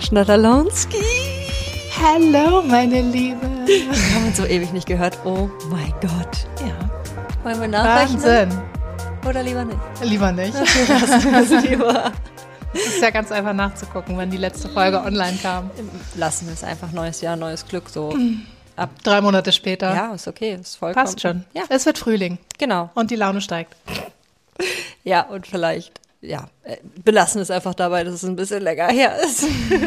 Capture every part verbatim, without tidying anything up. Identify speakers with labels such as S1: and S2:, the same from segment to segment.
S1: Schnatterlonski.
S2: Hallo, meine Liebe.
S1: Wir haben uns so ewig nicht gehört. Oh mein Gott.
S2: Ja.
S1: Wollen wir nachrechnen?
S2: Wahnsinn.
S1: Oder lieber nicht?
S2: Lieber nicht.
S1: Okay, lassen wir es lieber.
S2: Es ist ja ganz einfach nachzugucken, wenn die letzte Folge online kam.
S1: Lassen wir es einfach. Neues Jahr, neues Glück. So ab.
S2: Drei Monate später.
S1: Ja, ist okay. Ist vollkommen.
S2: Passt schon.
S1: Ja.
S2: Es wird Frühling.
S1: Genau.
S2: Und die Laune steigt.
S1: Ja, und vielleicht, ja, belassen es einfach dabei, dass es ein bisschen länger her ist.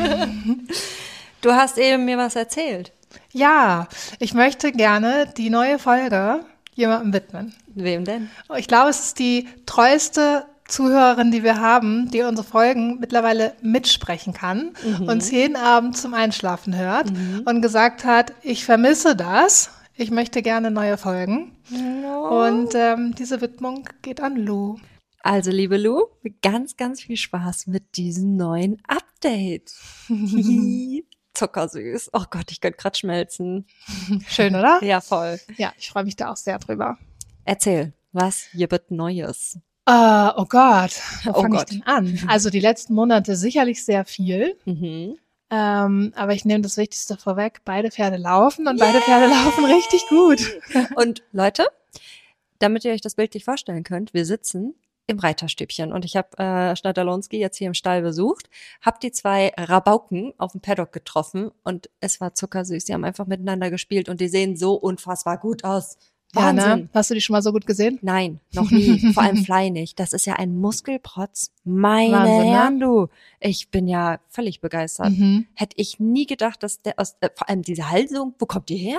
S1: Du hast eben mir was erzählt.
S2: Ja, ich möchte gerne die neue Folge jemandem widmen.
S1: Wem denn?
S2: Ich glaube, es ist die treueste Zuhörerin, die wir haben, die unsere Folgen mittlerweile mitsprechen kann, mhm. uns jeden Abend zum Einschlafen hört mhm. und gesagt hat, ich vermisse das, ich möchte gerne neue Folgen. No. Und ähm, diese Widmung geht an Lou.
S1: Also, liebe Lou, ganz, ganz viel Spaß mit diesem neuen Update. Zuckersüß. Oh Gott, ich könnte gerade schmelzen.
S2: Schön, oder?
S1: Ja, voll.
S2: Ja, ich freue mich da auch sehr drüber.
S1: Erzähl, was gibt Neues?
S2: Uh, oh Gott, wo
S1: oh
S2: fange ich
S1: Gott.
S2: denn an? Also die letzten Monate sicherlich sehr viel.
S1: Mhm.
S2: Ähm, aber ich nehme das Wichtigste vorweg, beide Pferde laufen und yeah. beide Pferde laufen richtig gut.
S1: Und Leute, damit ihr euch das bildlich vorstellen könnt, wir sitzen im Reiterstübchen und ich habe äh, Schnatterlonski jetzt hier im Stall besucht, habe die zwei Rabauken auf dem Paddock getroffen und es war zuckersüß. Die haben einfach miteinander gespielt und die sehen so unfassbar gut aus. Wahnsinn.
S2: Ja, ne? Hast du die schon mal so gut gesehen?
S1: Nein, noch nie. Vor allem Fly nicht. Das ist ja ein Muskelprotz. Meine
S2: Wahnsinn,
S1: Herren,
S2: ne?
S1: du. Ich bin ja völlig begeistert.
S2: Mhm.
S1: Hätte ich nie gedacht, dass der aus, äh, vor allem diese Halsung, wo kommt die her?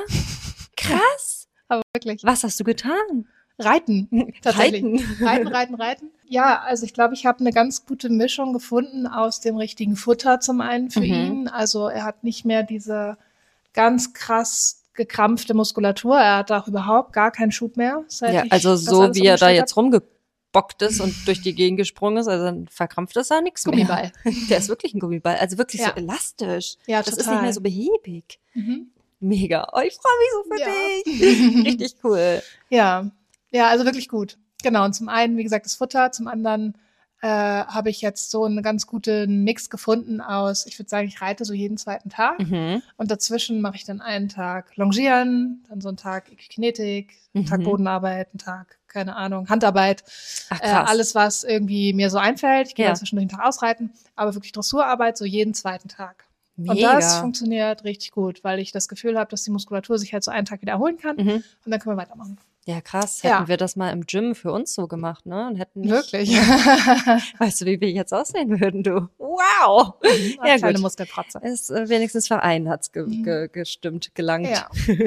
S1: Krass.
S2: Aber wirklich.
S1: Was hast du getan?
S2: Reiten, tatsächlich.
S1: Reiten.
S2: reiten, reiten, reiten. Ja, also ich glaube, ich habe eine ganz gute Mischung gefunden aus dem richtigen Futter zum einen für
S1: Mhm.
S2: ihn. Also er hat nicht mehr diese ganz krass gekrampfte Muskulatur. Er hat auch überhaupt gar keinen Schub mehr. Seit
S1: Ja,
S2: ich
S1: also
S2: das
S1: so
S2: alles
S1: wie er da
S2: umgestellt
S1: jetzt rumgebockt ist und durch die Gegend gesprungen ist, also dann verkrampft ist da nichts mehr.
S2: Gummiball.
S1: Der ist wirklich ein Gummiball, also wirklich
S2: Ja.
S1: so elastisch.
S2: Ja,
S1: das
S2: total.
S1: ist nicht mehr so behäbig.
S2: Mhm.
S1: Mega. Oh, ich freue mich so für
S2: Ja.
S1: dich. Richtig cool.
S2: Ja, ja, also wirklich gut. Genau, und zum einen, wie gesagt, das Futter, zum anderen äh, habe ich jetzt so einen ganz guten Mix gefunden aus, ich würde sagen, ich reite so jeden zweiten Tag
S1: Mhm.
S2: und dazwischen mache ich dann einen Tag Longieren, dann so einen Tag Kinetik, einen
S1: Mhm.
S2: Tag Bodenarbeit, einen Tag, keine Ahnung, Handarbeit.
S1: Ach,
S2: Äh,
S1: krass.
S2: alles, was irgendwie mir so einfällt. Ich gehe
S1: Ja.
S2: dann zwischendurch einen Tag ausreiten, aber wirklich Dressurarbeit so jeden zweiten Tag.
S1: Mega.
S2: Und das funktioniert richtig gut, weil ich das Gefühl habe, dass die Muskulatur sich halt so einen Tag wiederholen kann
S1: Mhm.
S2: und dann können wir weitermachen.
S1: Ja, krass.
S2: Ja.
S1: Hätten wir das mal im Gym für uns so gemacht, ne? Und hätten nicht,
S2: Wirklich.
S1: Weißt du, wie wir jetzt aussehen würden, du? Wow. Ja,
S2: Kleine
S1: gut.
S2: Muskelprotze.
S1: Es, äh, wenigstens für einen hat's ge ge gestimmt, gelangt.
S2: Ja.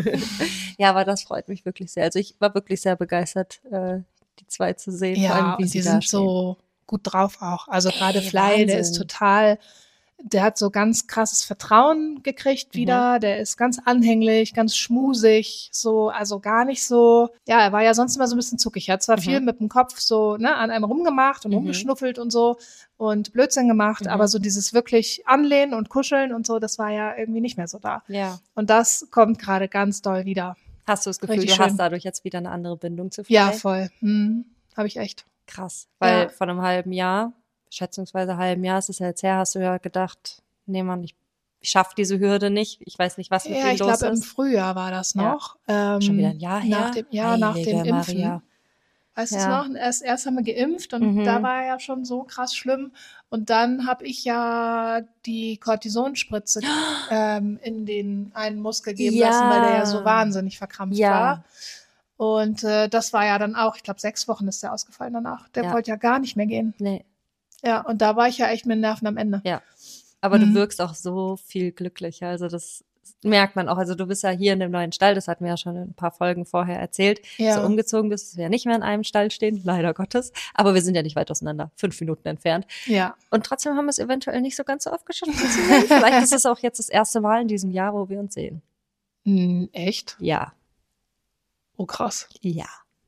S1: Ja, aber das freut mich wirklich sehr. Also ich war wirklich sehr begeistert, äh, die zwei zu sehen. vor allem,
S2: Ja,
S1: wie
S2: und
S1: sie
S2: die
S1: da
S2: sind
S1: stehen.
S2: so gut drauf auch. Also
S1: Ey,
S2: gerade Fly, der ist
S1: Wahnsinn.
S2: total, der hat so ganz krasses Vertrauen gekriegt
S1: Mhm.
S2: wieder. Der ist ganz anhänglich, ganz schmusig, so, also gar nicht so, ja, er war ja sonst immer so ein bisschen zuckig. Er hat zwar
S1: Mhm.
S2: viel mit dem Kopf so, ne, an einem rumgemacht und
S1: Mhm.
S2: rumgeschnuffelt und so und Blödsinn gemacht,
S1: Mhm.
S2: aber so dieses wirklich Anlehnen und Kuscheln und so, das war ja irgendwie nicht mehr so da.
S1: Ja.
S2: Und das kommt gerade ganz doll wieder.
S1: Hast du das Gefühl,
S2: Richtig
S1: du hast
S2: schön.
S1: dadurch jetzt wieder eine andere Bindung zu Fly?
S2: Ja, voll. Hm, habe ich echt.
S1: Krass. Weil
S2: Ja.
S1: vor einem halben Jahr, schätzungsweise halben Jahr ist es ja jetzt her, hast du ja gedacht, nee Mann, ich, ich schaff diese Hürde nicht. Ich weiß nicht, was mit
S2: Ja,
S1: dem
S2: ich
S1: los
S2: glaube, im
S1: ist.
S2: Frühjahr war das
S1: Ja.
S2: noch. Ähm,
S1: Schon wieder ein Jahr her?
S2: Nach dem, ja, nach dem
S1: Heilige
S2: Impfen.
S1: Maria.
S2: Weißt du
S1: Ja.
S2: es noch? Erst, erst haben wir geimpft und
S1: Mhm.
S2: da war ja schon so krass schlimm. Und dann habe ich ja die Cortisonspritze ähm, in den einen Muskel geben
S1: Ja.
S2: lassen, weil der ja so wahnsinnig verkrampft
S1: Ja.
S2: war. Und äh, das war ja dann auch, ich glaube, sechs Wochen ist der ausgefallen danach. Der
S1: Ja.
S2: wollte ja gar nicht mehr gehen.
S1: Nee.
S2: Ja, und da war ich ja echt mit den Nerven am Ende.
S1: Ja. Aber du
S2: Mhm.
S1: wirkst auch so viel glücklicher. Also das merkt man auch. Also du bist ja hier in dem neuen Stall, das hatten wir ja schon in ein paar Folgen vorher erzählt.
S2: Ja.
S1: So umgezogen bist, dass wir ja nicht mehr in einem Stall stehen, leider Gottes. Aber wir sind ja nicht weit auseinander, fünf Minuten entfernt.
S2: Ja.
S1: Und trotzdem haben wir es eventuell nicht so ganz so oft geschafft, uns zu sehen. Vielleicht ist es auch jetzt das erste Mal in diesem Jahr, wo wir uns sehen.
S2: Hm, echt?
S1: Ja.
S2: Oh, krass.
S1: Ja.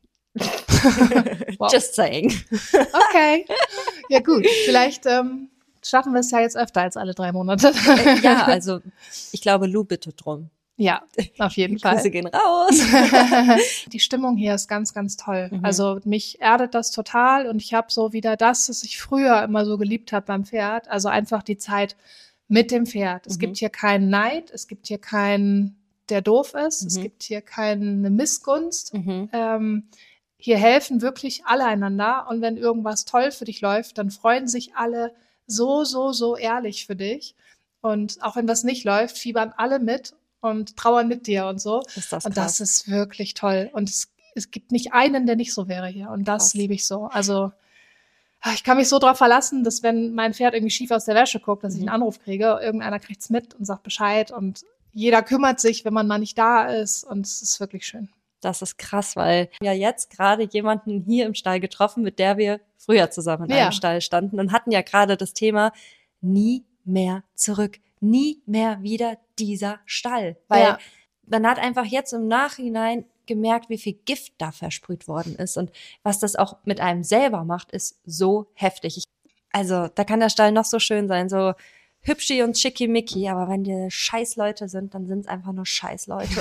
S2: Wow.
S1: Just saying.
S2: Okay. Ja, gut. Vielleicht ähm, schaffen wir es ja jetzt öfter als alle drei Monate.
S1: Äh, ja, also ich glaube, Lou bittet drum.
S2: Ja, auf jeden
S1: Die Grüße
S2: Fall.
S1: gehen raus.
S2: Die Stimmung hier ist ganz, ganz toll.
S1: Mhm.
S2: Also mich erdet das total und ich habe so wieder das, was ich früher immer so geliebt habe beim Pferd. Also einfach die Zeit mit dem Pferd. Es
S1: Mhm.
S2: gibt hier keinen Neid, es gibt hier keinen, der doof ist, es
S1: Mhm.
S2: gibt hier keine Missgunst.
S1: Mhm.
S2: Ähm, hier helfen wirklich alle einander und wenn irgendwas toll für dich läuft, dann freuen sich alle so, so, so ehrlich für dich. Und auch wenn was nicht läuft, fiebern alle mit und trauern mit dir und so.
S1: Ist das
S2: Und
S1: krass.
S2: das ist wirklich toll. Und es, es gibt nicht einen, der nicht so wäre hier. Und das
S1: Krass.
S2: liebe ich so. Also ah, ich kann mich so darauf verlassen, dass wenn mein Pferd irgendwie schief aus der Wäsche guckt, dass ich
S1: Mhm.
S2: einen Anruf kriege, irgendeiner kriegt's mit und sagt Bescheid und jeder kümmert sich, wenn man mal nicht da ist und es ist wirklich schön.
S1: Das ist krass, weil ja jetzt gerade jemanden hier im Stall getroffen, mit der wir früher zusammen in
S2: Ja.
S1: einem Stall standen und hatten ja gerade das Thema nie mehr zurück, nie mehr wieder dieser Stall, weil
S2: Ja.
S1: man hat einfach jetzt im Nachhinein gemerkt, wie viel Gift da versprüht worden ist und was das auch mit einem selber macht, ist so heftig. Ich, also da kann der Stall noch so schön sein, so hübschi und schickimicki, aber wenn die scheiß Leute sind, dann sind es einfach nur scheiß Leute.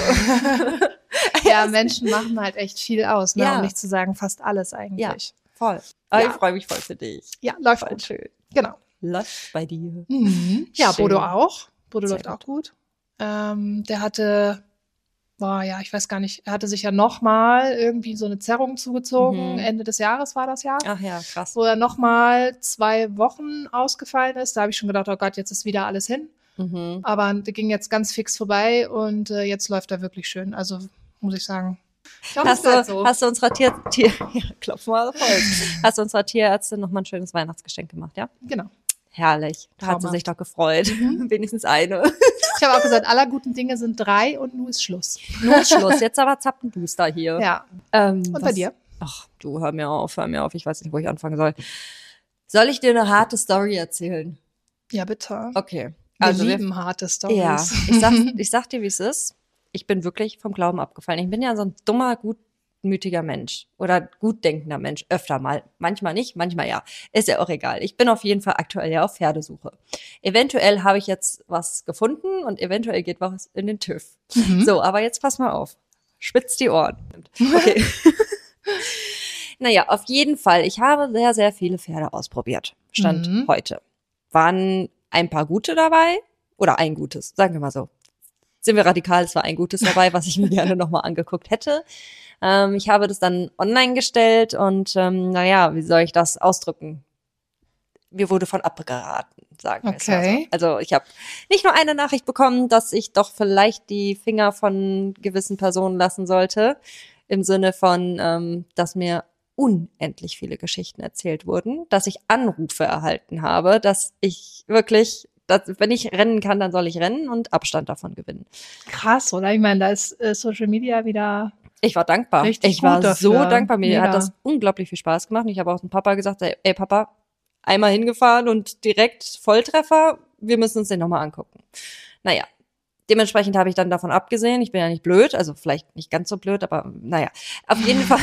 S2: Ja, Menschen machen halt echt viel aus, ne?
S1: Ja.
S2: Um nicht zu sagen fast alles eigentlich.
S1: Voll. Aber
S2: Ja.
S1: ich freue mich voll für dich.
S2: Ja, läuft
S1: Voll
S2: gut.
S1: schön.
S2: Genau.
S1: Läuft bei dir.
S2: Mhm. Ja,
S1: Schön.
S2: Bodo auch. Bodo
S1: Sehr
S2: läuft auch gut. Ähm, der hatte, boah, ja, ich weiß gar nicht, er hatte sich ja nochmal irgendwie so eine Zerrung zugezogen.
S1: Mhm.
S2: Ende des Jahres war das ja.
S1: Ach ja, krass.
S2: Wo er nochmal zwei Wochen ausgefallen ist. Da habe ich schon gedacht, oh Gott, jetzt ist wieder alles hin.
S1: Mhm.
S2: Aber der ging jetzt ganz fix vorbei und äh, jetzt läuft er wirklich schön. Also muss ich sagen. Ich hoffe, es
S1: Hast du,
S2: bleibt so.
S1: hast du unserer Tier, Tier ja, klopf mal auf Holz. Hast du unserer Tierärztin nochmal ein schönes Weihnachtsgeschenk gemacht, ja?
S2: Genau.
S1: Herrlich. Da hat sie
S2: Traumhaft.
S1: sich doch gefreut. Wenigstens eine.
S2: Ich habe auch gesagt, aller guten Dinge sind drei und nun ist Schluss.
S1: Nur Schluss. Jetzt aber zappt ein Booster hier.
S2: Ja.
S1: Ähm,
S2: Und
S1: was-
S2: bei dir?
S1: Ach, du, hör mir auf, hör mir auf. Ich weiß nicht, wo ich anfangen soll. Soll ich dir eine harte Story erzählen?
S2: Ja, bitte.
S1: Okay.
S2: Wir
S1: Also wir
S2: lieben harte Stories.
S1: Ja, ich sag, ich sag dir, wie es ist. Ich bin wirklich vom Glauben abgefallen. Ich bin ja so ein dummer, gutmütiger Mensch oder gutdenkender Mensch. Öfter mal. Manchmal nicht, manchmal ja. Ist ja auch egal. Ich bin auf jeden Fall aktuell ja auf Pferdesuche. Eventuell habe ich jetzt was gefunden und eventuell geht was in den TÜV.
S2: Mhm.
S1: So, aber jetzt pass mal auf. Spitz die Ohren. Okay. Naja, auf jeden Fall. Ich habe sehr, sehr viele Pferde ausprobiert. Stand
S2: Mhm.
S1: heute. Waren ein paar gute dabei oder ein gutes, sagen wir mal so. Sind wir radikal, es war ein gutes dabei, was ich mir gerne nochmal angeguckt hätte. Ähm, ich habe das dann online gestellt und ähm, naja, wie soll ich das ausdrücken? Mir wurde von abgeraten, sagen wir es mal so.
S2: Okay.
S1: Also ich habe nicht nur eine Nachricht bekommen, dass ich doch vielleicht die Finger von gewissen Personen lassen sollte, im Sinne von, ähm, dass mir unendlich viele Geschichten erzählt wurden, dass ich Anrufe erhalten habe, dass ich wirklich, dass, wenn ich rennen kann, dann soll ich rennen und Abstand davon gewinnen.
S2: Krass, oder? Ich meine, da ist äh, Social Media wieder.
S1: Ich war dankbar.
S2: Richtig
S1: ich war
S2: gut
S1: so
S2: dafür.
S1: dankbar. Mir
S2: Mega.
S1: hat das unglaublich viel Spaß gemacht. Und ich habe auch dem Papa gesagt, ey, ey Papa, einmal hingefahren und direkt Volltreffer. Wir müssen uns den nochmal angucken. Naja, dementsprechend habe ich dann davon abgesehen. Ich bin ja nicht blöd, also vielleicht nicht ganz so blöd, aber naja, auf jeden Fall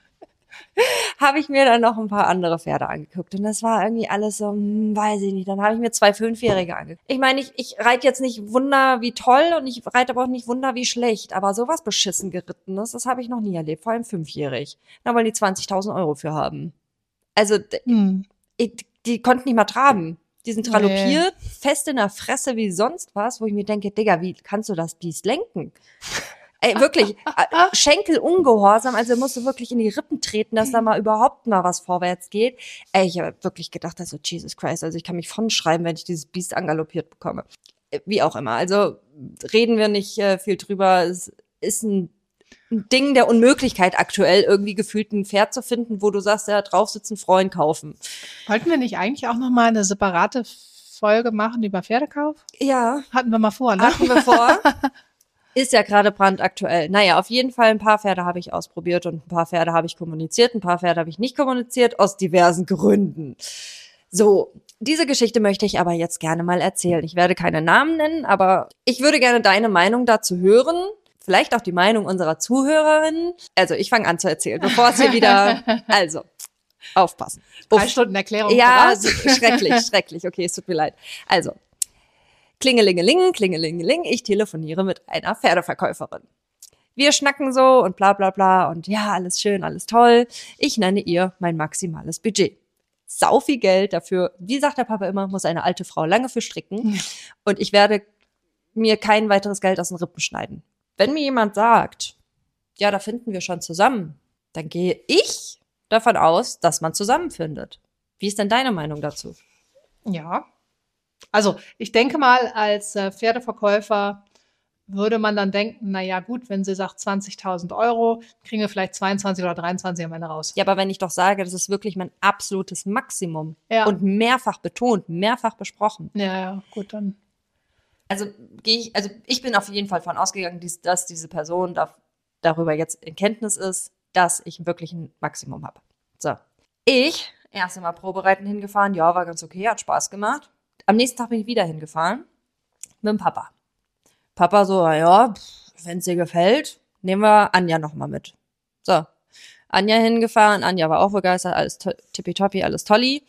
S1: habe ich mir dann noch ein paar andere Pferde angeguckt. Und das war irgendwie alles so, hm, weiß ich nicht. Dann habe ich mir zwei Fünfjährige angeguckt. Ich meine, ich, ich reite jetzt nicht Wunder wie toll und ich reite aber auch nicht Wunder wie schlecht. Aber sowas beschissen gerittenes, das habe ich noch nie erlebt. Vor allem fünfjährig. Da wollen die zwanzigtausend Euro für haben. Also d-
S2: Hm.
S1: ich, die konnten nicht mal traben. Die sind
S2: Nee.
S1: tralopiert, fest in der Fresse wie sonst was, wo ich mir denke, Digga, wie kannst du das Biest lenken? Ey, wirklich, äh, Schenkel ungehorsam, also musst du wirklich in die Rippen treten, dass da mal überhaupt mal was vorwärts geht. Ey, ich habe wirklich gedacht, also Jesus Christ, also ich kann mich von schreiben, wenn ich dieses Biest angaloppiert bekomme. Äh, Wie auch immer, also reden wir nicht äh, viel drüber. Es ist ein ein Ding der Unmöglichkeit aktuell, irgendwie gefühlt ein Pferd zu finden, wo du sagst, ja, drauf sitzen, freuen, kaufen.
S2: Wollten wir nicht eigentlich auch noch mal eine separate Folge machen über Pferdekauf?
S1: Ja,
S2: Hatten wir mal vor, ne?
S1: hatten wir vor. Ist ja gerade brandaktuell. Naja, auf jeden Fall ein paar Pferde habe ich ausprobiert und ein paar Pferde habe ich kommuniziert, ein paar Pferde habe ich nicht kommuniziert, aus diversen Gründen. So, diese Geschichte möchte ich aber jetzt gerne mal erzählen. Ich werde keine Namen nennen, aber ich würde gerne deine Meinung dazu hören. Vielleicht auch die Meinung unserer Zuhörerinnen. Also, ich fange an zu erzählen, bevor es hier wieder... Also, aufpassen.
S2: Drei
S1: Uff.
S2: Stunden Erklärung
S1: Ja,
S2: voraus.
S1: so, schrecklich, schrecklich. Okay, es tut mir leid. Also, Klingelingeling, Klingelingeling, ich telefoniere mit einer Pferdeverkäuferin. Wir schnacken so und bla bla bla und ja, alles schön, alles toll. Ich nenne ihr mein maximales Budget. sau viel Geld dafür. Wie sagt der Papa immer, muss eine alte Frau lange für stricken. Und ich werde mir kein weiteres Geld aus den Rippen schneiden. Wenn mir jemand sagt, ja, da finden wir schon zusammen, dann gehe ich davon aus, dass man zusammenfindet. Wie ist denn deine Meinung dazu?
S2: Ja. Also ich denke mal, als äh, Pferdeverkäufer würde man dann denken, na ja, gut, wenn sie sagt zwanzigtausend Euro, kriegen wir vielleicht zweiundzwanzig oder dreiundzwanzig am Ende raus.
S1: Ja, aber wenn ich doch sage, das ist wirklich mein absolutes Maximum
S2: Ja.
S1: und mehrfach betont, mehrfach besprochen.
S2: Ja, ja, gut, dann.
S1: Also gehe ich, also ich bin auf jeden Fall von ausgegangen, dies- dass diese Person da, darüber jetzt in Kenntnis ist, dass ich wirklich ein Maximum habe. So. Ich, erst einmal Probereiten hingefahren, ja, war ganz okay, hat Spaß gemacht. Am nächsten Tag bin ich wieder hingefahren mit dem Papa. Papa so, ja, wenn es dir gefällt, nehmen wir Anja nochmal mit. So, Anja hingefahren, Anja war auch begeistert, alles to- tippitoppi, alles tolli.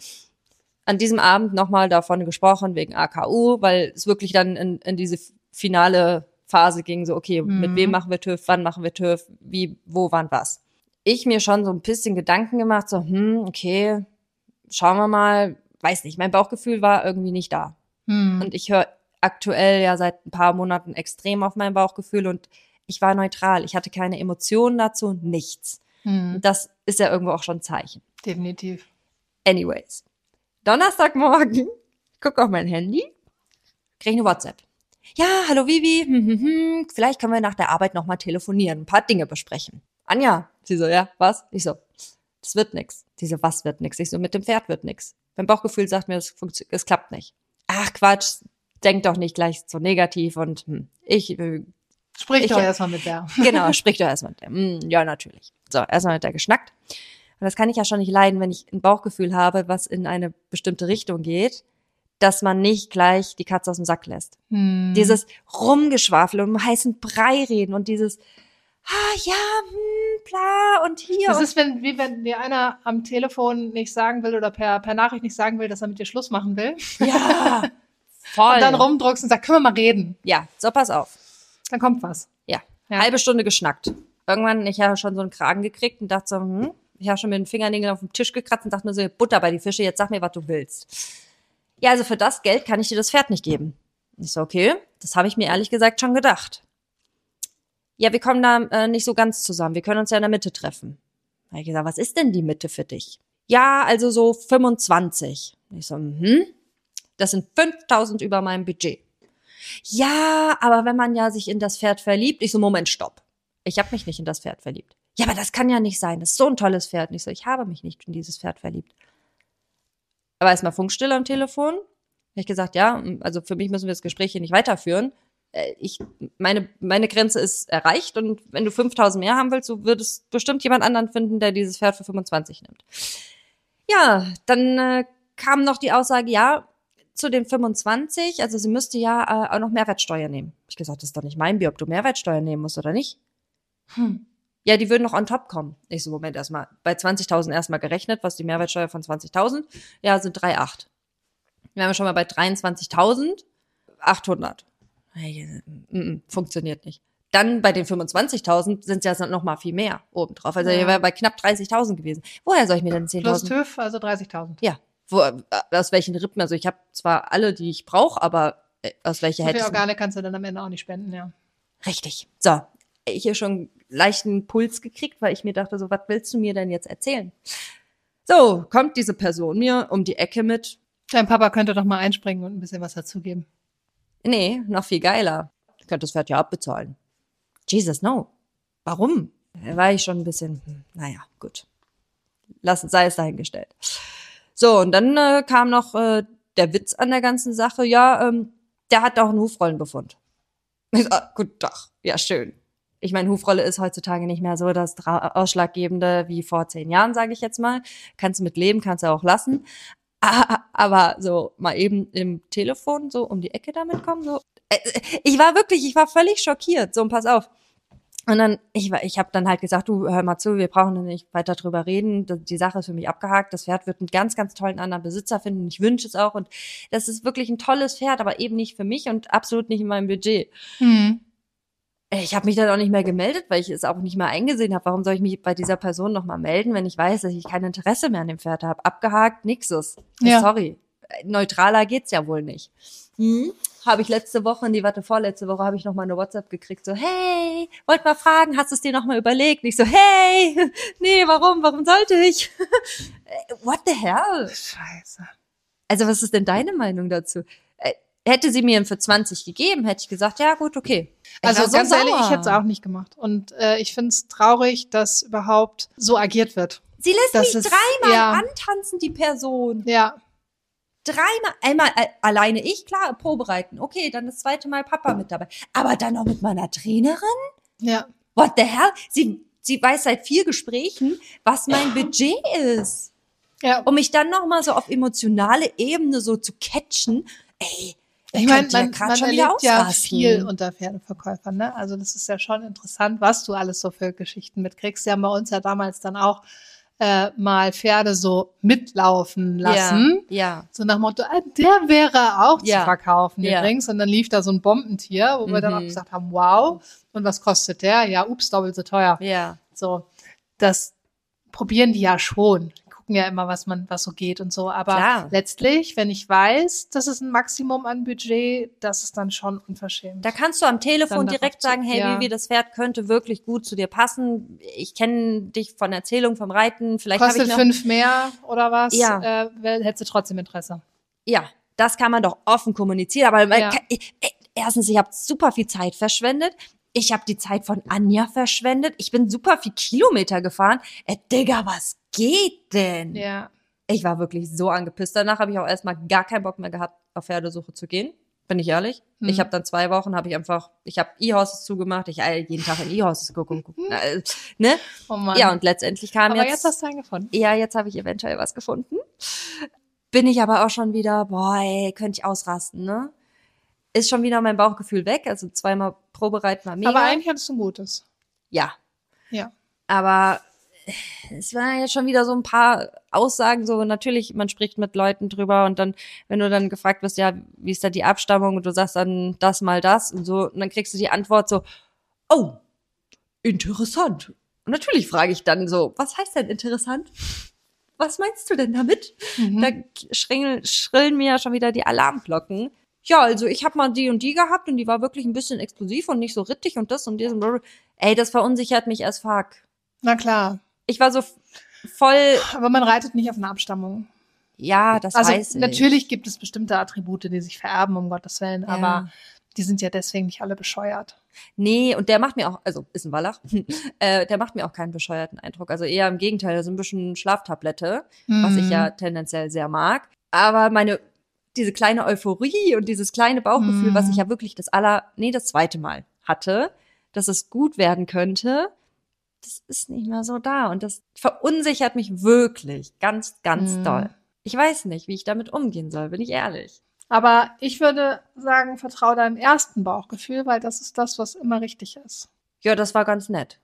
S1: An diesem Abend nochmal davon gesprochen, wegen A K U, weil es wirklich dann in, in diese finale Phase ging, so, okay,
S2: Mhm.
S1: mit wem machen wir TÜV, wann machen wir TÜV, wie, wo, wann, was. Ich mir schon so ein bisschen Gedanken gemacht, so, hm, okay, schauen wir mal, weiß nicht, mein Bauchgefühl war irgendwie nicht da.
S2: Hm.
S1: Und ich höre aktuell ja seit ein paar Monaten extrem auf mein Bauchgefühl und ich war neutral. Ich hatte keine Emotionen dazu, nichts.
S2: Hm.
S1: Und das ist ja irgendwo auch schon ein Zeichen.
S2: Definitiv.
S1: Anyways. Donnerstagmorgen, guck auf mein Handy, krieg eine WhatsApp. Ja, hallo Vivi, hm, hm, hm, vielleicht können wir nach der Arbeit nochmal telefonieren, ein paar Dinge besprechen. Anja, sie so, ja, was? Ich so, das wird nix. Sie so, was wird nix? Ich so, mit dem Pferd wird nix. Mein Bauchgefühl sagt mir, es, funktio- es klappt nicht. Ach Quatsch, denk doch nicht gleich so negativ und hm, ich, äh,
S2: Sprich
S1: Ich-
S2: doch erstmal mit der.
S1: genau, sprich doch erstmal mit der. Hm, ja, natürlich. So, erstmal mit der geschnackt. Und das kann ich ja schon nicht leiden, wenn ich ein Bauchgefühl habe, was in eine bestimmte Richtung geht, dass man nicht gleich die Katze aus dem Sack lässt.
S2: Hm.
S1: Dieses Rumgeschwafel und um heißen Brei reden und dieses, ah ja, hm, bla und hier.
S2: Das
S1: und
S2: ist, wenn, wie wenn dir einer am Telefon nicht sagen will oder per, per Nachricht nicht sagen will, dass er mit dir Schluss machen will.
S1: ja, voll.
S2: Und dann rumdruckst und sagst, können wir mal reden.
S1: Ja, so pass auf.
S2: Dann kommt was.
S1: Ja,
S2: Ja.
S1: halbe Stunde geschnackt. Irgendwann, ich habe schon so einen Kragen gekriegt und dachte so, hm, ich habe schon mit den Fingernägeln auf dem Tisch gekratzt und dachte nur so, Butter bei die Fische, jetzt sag mir, was du willst. Ja, also für das Geld kann ich dir das Pferd nicht geben. Ich so, okay, das habe ich mir ehrlich gesagt schon gedacht. Ja, wir kommen da äh, nicht so ganz zusammen, wir können uns ja in der Mitte treffen. Da habe ich gesagt, was ist denn die Mitte für dich? Ja, also so fünfundzwanzig. Ich so, mhm, das sind fünftausend über meinem Budget. Ja, aber wenn man ja sich in das Pferd verliebt, ich so, Moment, stopp. Ich habe mich nicht in das Pferd verliebt. Ja, aber das kann ja nicht sein, das ist so ein tolles Pferd. Und ich so, ich habe mich nicht in dieses Pferd verliebt. Aber erstmal Funkstille am Telefon. Habe ich gesagt, ja, also für mich müssen wir das Gespräch hier nicht weiterführen. Äh, Ich, meine, meine Grenze ist erreicht und wenn du fünftausend mehr haben willst, so würdest bestimmt jemand anderen finden, der dieses Pferd für fünfundzwanzig nimmt. Ja, dann äh, kam noch die Aussage, ja, zu den fünfundzwanzig, also sie müsste ja äh, auch noch Mehrwertsteuer nehmen. Ich gesagt, das ist doch nicht mein Bier, ob du Mehrwertsteuer nehmen musst oder nicht.
S2: Hm.
S1: Ja, die würden noch on top kommen. Ich so, Moment, erstmal bei zwanzigtausend erstmal gerechnet, was die Mehrwertsteuer von zwanzigtausend, ja, sind drei Komma acht. Wir haben schon mal bei dreiundzwanzigtausendachthundert. Hey, mm, mm, funktioniert nicht. Dann bei den fünfundzwanzigtausend sind es ja noch mal viel mehr obendrauf. Also
S2: Ja.
S1: ihr wäre bei knapp dreißigtausend gewesen. Woher soll ich mir denn
S2: Plus
S1: zehntausend?
S2: TÜV, also dreißigtausend.
S1: Ja, wo, äh, aus welchen Rippen? Also ich habe zwar alle, die ich brauche, aber äh, aus welcher
S2: So
S1: hätte
S2: viele
S1: ich?
S2: Organe kannst du dann am Ende auch nicht spenden, ja.
S1: Richtig. So, ich hier schon leichten Puls gekriegt, weil ich mir dachte, so, was willst du mir denn jetzt erzählen? So, kommt diese Person mir um die Ecke mit,
S2: Dein Papa könnte doch mal einspringen und ein bisschen was dazugeben.
S1: nee, noch viel geiler. Ich könnte das Pferd ja abbezahlen. Jesus, no. Warum? Da war ich schon ein bisschen, hm, naja, gut. Lass, sei es dahingestellt. So, und dann äh, kam noch äh, der Witz an der ganzen Sache. Ja, ähm, der hat auch einen Hufrollenbefund. Ich so, ah, guten Tag. Ja, schön. Ich meine, Hufrolle ist heutzutage nicht mehr so das Dra- Ausschlaggebende wie vor zehn Jahren, sage ich jetzt mal. Kannst du mit leben, kannst du auch lassen. Ah, aber so mal eben im Telefon so um die Ecke damit kommen, so. Äh, Ich war wirklich, ich war völlig schockiert. So, und pass auf. Und dann, ich war, ich habe dann halt gesagt, du, hör mal zu, wir brauchen nicht weiter drüber reden. Die Sache ist für mich abgehakt. Das Pferd wird einen ganz, ganz tollen anderen Besitzer finden. Ich wünsche es auch. Und das ist wirklich ein tolles Pferd, aber eben nicht für mich und absolut nicht in meinem Budget.
S2: Hm.
S1: Ich habe mich dann auch nicht mehr gemeldet, weil ich es auch nicht mehr eingesehen habe. Warum soll ich mich bei dieser Person nochmal melden, wenn ich weiß, dass ich kein Interesse mehr an dem Pferd habe? Abgehakt, nixes.
S2: Ja.
S1: Sorry. Neutraler geht's ja wohl nicht. Hm. Habe ich letzte Woche, nee, warte, vorletzte Woche habe ich nochmal eine WhatsApp gekriegt, so, hey, wollt mal fragen, hast du es dir nochmal überlegt? Und ich so, hey, nee, warum, warum sollte ich? What the hell?
S2: Scheiße.
S1: Also, was ist denn deine Meinung dazu? Hätte sie mir für zwanzig gegeben, hätte ich gesagt, ja gut, okay. Ich
S2: Also
S1: war so
S2: ganz ehrlich,
S1: sauer.
S2: ich hätte es auch nicht gemacht. Und äh, ich finde es traurig, dass überhaupt so agiert wird.
S1: Sie lässt
S2: Das
S1: mich
S2: ist-
S1: dreimal
S2: ja.
S1: antanzen, die Person.
S2: Ja,
S1: Dreimal, einmal äh, alleine ich, klar, Probereiten. Okay, dann das zweite Mal Papa mit dabei. Aber dann noch mit meiner Trainerin?
S2: ja.
S1: What the hell? Sie, sie weiß seit vier Gesprächen, was mein Budget ist.
S2: Ja.
S1: Um mich dann noch mal so auf emotionale Ebene so zu catchen. Ey,
S2: Ich meine,
S1: könnte ja
S2: man,
S1: grad
S2: man
S1: schon wieder
S2: erlebt ja
S1: ausrasten.
S2: viel unter Pferdeverkäufern, ne? Also das ist ja schon interessant, was du alles so für Geschichten mitkriegst. Sie haben bei uns ja damals dann auch äh, mal Pferde so mitlaufen lassen.
S1: Ja, ja.
S2: So nach dem Motto, ah, der wäre auch
S1: Ja.
S2: zu verkaufen
S1: Ja.
S2: übrigens. Und dann lief da so ein Bombentier, wo wir dann auch
S1: Mhm.
S2: gesagt haben, wow, und was kostet der? Ja, ups, doppelt so teuer.
S1: Ja.
S2: So, das probieren die ja schon. Die gucken ja immer, was man, was so geht und so. Aber
S1: Klar.
S2: letztlich, wenn ich weiß, das ist ein Maximum an Budget, das ist dann schon unverschämt.
S1: Da kannst du am Telefon
S2: Dann darauf
S1: direkt
S2: zu-
S1: sagen, hey,
S2: ja.
S1: Vivi, das Pferd könnte wirklich gut zu dir passen. Ich kenne dich von Erzählung, vom Reiten. Vielleicht habe ich
S2: Kostet
S1: noch...
S2: fünf mehr oder was?
S1: Ja.
S2: Äh, weil- hättest du trotzdem Interesse.
S1: Ja, das kann man doch offen kommunizieren. Aber man
S2: Ja.
S1: kann, ich, ich, erstens, ich habe super viel Zeit verschwendet. Ich habe die Zeit von Anja verschwendet. Ich bin super viel Kilometer gefahren. Äh, Digga, was geht denn?
S2: Ja.
S1: Ich war wirklich so angepisst. Danach habe ich auch erstmal gar keinen Bock mehr gehabt, auf Pferdesuche zu gehen. Bin ich ehrlich?
S2: Hm.
S1: Ich habe dann zwei Wochen, habe ich einfach, ich habe E-Horses zugemacht. Ich äh, jeden Tag in E-Horses geguckt. Äh, ne?
S2: Oh Mann.
S1: Ja, und letztendlich kam
S2: aber
S1: jetzt...
S2: jetzt hast du einen gefunden.
S1: Ja, jetzt habe ich eventuell was gefunden. Bin ich aber auch schon wieder, boah, ey, könnte ich ausrasten, ne? Ist schon wieder mein Bauchgefühl weg. Also zweimal Probereiten war mega.
S2: Aber eigentlich hattest du ein gutes.
S1: Ja,
S2: Ja.
S1: aber es waren jetzt schon wieder so ein paar Aussagen, so natürlich, man spricht mit Leuten drüber und dann, wenn du dann gefragt wirst, ja, wie ist da die Abstammung und du sagst dann das mal das und so, und dann kriegst du die Antwort so, oh, interessant. Und natürlich frage ich dann so, was heißt denn interessant? Was meinst du denn damit?
S2: Mhm.
S1: Da schrillen, schrillen mir ja schon wieder die Alarmglocken. Ja, also ich habe mal die und die gehabt und die war wirklich ein bisschen explosiv und nicht so rittig und das und das und blablabla. Ey, das verunsichert mich as fuck.
S2: Na klar.
S1: Ich war so f- voll,
S2: Aber man reitet nicht auf eine Abstammung.
S1: ja, das
S2: Also
S1: weiß ich.
S2: natürlich gibt es bestimmte Attribute, die sich vererben, um Gottes Willen,
S1: Ja.
S2: aber die sind ja deswegen nicht alle bescheuert.
S1: Nee, und der macht mir auch, also ist ein Wallach, äh, der macht mir auch keinen bescheuerten Eindruck. Also eher im Gegenteil, das ist ein bisschen Schlaftablette, was ich
S2: Mhm.
S1: ja tendenziell sehr mag. Aber meine, diese kleine Euphorie und dieses kleine Bauchgefühl,
S2: Mhm.
S1: was ich ja wirklich das aller, nee, das zweite Mal hatte, dass es gut werden könnte, das ist nicht mehr so da. Und das verunsichert mich wirklich ganz, ganz
S2: Mhm.
S1: doll. Ich weiß nicht, wie ich damit umgehen soll, bin ich ehrlich.
S2: Aber ich würde sagen, vertraue deinem ersten Bauchgefühl, weil das ist das, was immer richtig ist.
S1: Ja, das war ganz nett.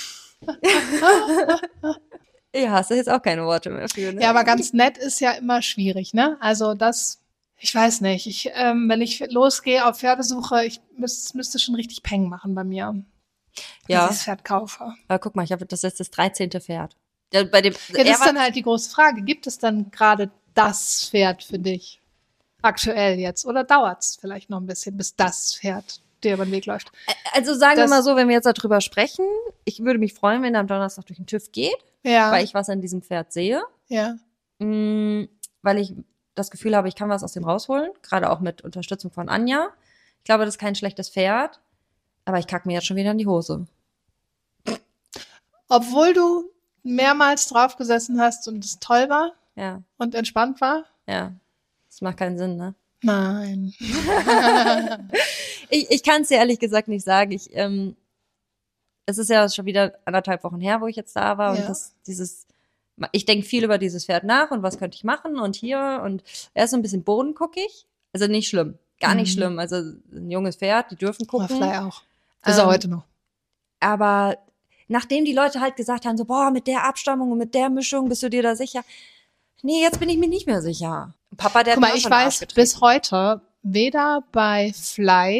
S1: Ja, hast du jetzt auch keine Worte mehr für, ne?
S2: Ja, aber ganz nett ist ja immer schwierig, ne? Also das, ich weiß nicht. Ich, ähm, wenn ich losgehe auf Pferdesuche, ich müß, müsste schon richtig Peng machen bei mir,
S1: Ja.
S2: dass ich das Pferd kaufe.
S1: Aber guck mal, ich habe das jetzt das dreizehnte Pferd. Ja, bei dem,
S2: Ja,
S1: er
S2: das ist
S1: war,
S2: dann halt die große Frage. Gibt es dann gerade das Pferd für dich? Aktuell jetzt? Oder dauert es vielleicht noch ein bisschen, bis das Pferd dir über den Weg läuft?
S1: also sagen wir
S2: das-
S1: mal so, wenn wir jetzt darüber sprechen, ich würde mich freuen, wenn er am Donnerstag durch den TÜV geht,
S2: Ja.
S1: weil ich was an diesem Pferd sehe,
S2: ja.
S1: mm, weil ich das Gefühl habe, ich kann was aus dem rausholen, gerade auch mit Unterstützung von Anja. Ich glaube, das ist kein schlechtes Pferd, aber ich kacke mir jetzt schon wieder in die Hose.
S2: Obwohl du mehrmals drauf gesessen hast und es toll war
S1: Ja,
S2: und entspannt war?
S1: ja. Das macht keinen Sinn, ne?
S2: Nein.
S1: Ich, ich kann es dir ehrlich gesagt nicht sagen. Ich, ähm, es ist ja schon wieder anderthalb Wochen her, wo ich jetzt da war.
S2: Ja.
S1: Und das, dieses, ich denke viel über dieses Pferd nach und was könnte ich machen und hier. Und er ist so ein bisschen bodenguckig. Also nicht schlimm. Gar nicht
S2: Mhm.
S1: schlimm. Also ein junges Pferd, die dürfen
S2: Aber
S1: gucken.
S2: Fly auch. Ist er
S1: Ähm,
S2: heute noch.
S1: Aber nachdem die Leute halt gesagt haben, so, boah, mit der Abstammung und mit der Mischung bist du dir da sicher. Nee, jetzt bin ich mir nicht mehr sicher. Papa, der
S2: Guck
S1: hat
S2: mal,
S1: mir
S2: ich
S1: schon den Arsch
S2: weiß
S1: getreten.
S2: bis heute weder bei Fly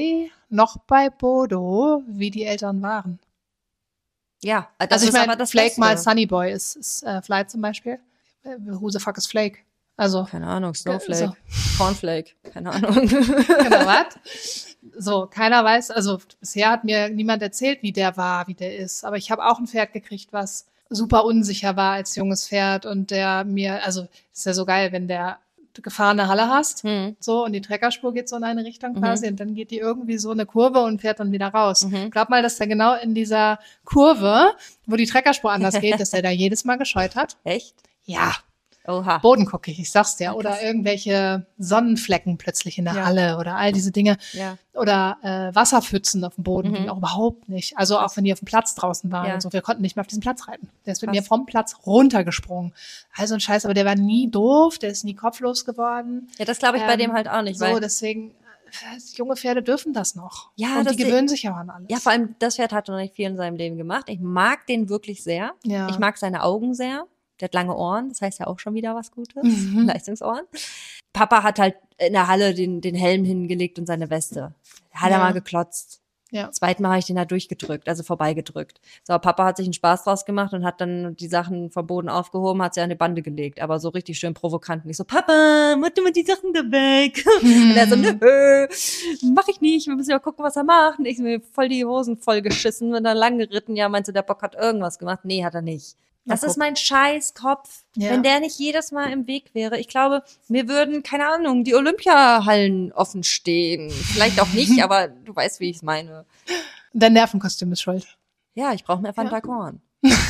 S2: noch bei Bodo, wie die Eltern waren.
S1: Ja, das
S2: Also ich
S1: ist
S2: meine,
S1: aber das
S2: Flake
S1: Beste.
S2: mal Sunny Boy ist, ist äh, Fly zum Beispiel. Äh, Who the fuck is Flake? Also,
S1: Keine Ahnung, Snowflake,
S2: so.
S1: Cornflake, keine Ahnung.
S2: Genau, was? So, keiner weiß, also bisher hat mir niemand erzählt, wie der war, wie der ist. Aber ich habe auch ein Pferd gekriegt, was super unsicher war als junges Pferd und der mir, also ist ja so geil, wenn der gefahrene Halle hast,
S1: Hm.
S2: so, und die Treckerspur geht so in eine Richtung
S1: Mhm.
S2: quasi und dann geht die irgendwie so eine Kurve und fährt dann wieder raus.
S1: Mhm.
S2: Glaub mal, dass der genau in dieser Kurve, wo die Treckerspur anders geht, dass der da jedes Mal gescheut hat.
S1: Echt?
S2: Ja,
S1: Oha.
S2: Bodenguckig, ich sag's dir.
S1: Ja,
S2: Oder
S1: krass.
S2: irgendwelche Sonnenflecken plötzlich in der
S1: Ja.
S2: Halle oder all diese Dinge.
S1: Ja.
S2: Oder äh, Wasserpfützen auf dem Boden,
S1: Mhm.
S2: ging auch überhaupt nicht. Also auch wenn die auf dem Platz draußen waren
S1: Ja.
S2: und so. Wir konnten nicht mehr auf diesem Platz reiten. Der ist mit
S1: Krass.
S2: mir vom Platz runtergesprungen. Also ein Scheiß, aber der war nie doof, der ist nie kopflos geworden.
S1: Ja, das glaube ich bei
S2: Ähm,
S1: dem halt auch nicht,
S2: So,
S1: weil
S2: deswegen, äh, junge Pferde dürfen das noch.
S1: Ja,
S2: und
S1: das
S2: die
S1: se-
S2: gewöhnen sich ja auch an alles.
S1: ja, vor allem das Pferd hat noch nicht viel in seinem Leben gemacht. Ich mag den wirklich sehr.
S2: Ja.
S1: Ich mag seine Augen sehr. Der hat lange Ohren, das heißt ja auch schon wieder was Gutes.
S2: Mhm.
S1: Leistungsohren. Papa hat halt in der Halle den, den Helm hingelegt und seine Weste. Hat er
S2: Ja.
S1: mal geklotzt.
S2: Ja.
S1: Zweitmal habe ich den da durchgedrückt, also vorbeigedrückt. So, aber Papa hat sich einen Spaß draus gemacht und hat dann die Sachen vom Boden aufgehoben, hat sie an die Bande gelegt, aber so richtig schön provokant. Und ich so, Papa, mach du mal die Sachen da weg.
S2: Mhm.
S1: Und er so, nö, mach ich nicht, wir müssen ja gucken, was er macht. Und ich mir voll die Hosen voll geschissen, bin dann lang geritten. Ja, meinst du, der Bock hat irgendwas gemacht? Nee, hat er nicht.
S2: Na,
S1: Das ist
S2: guck.
S1: mein Scheißkopf.
S2: Ja.
S1: Wenn der nicht jedes Mal im Weg wäre, ich glaube, mir würden, keine Ahnung, die Olympiahallen offen stehen. Vielleicht auch nicht, aber du weißt, wie ich es meine.
S2: Dein Nervenkostüm ist schuld.
S1: Ja, ich brauche mehr Fanta Korn.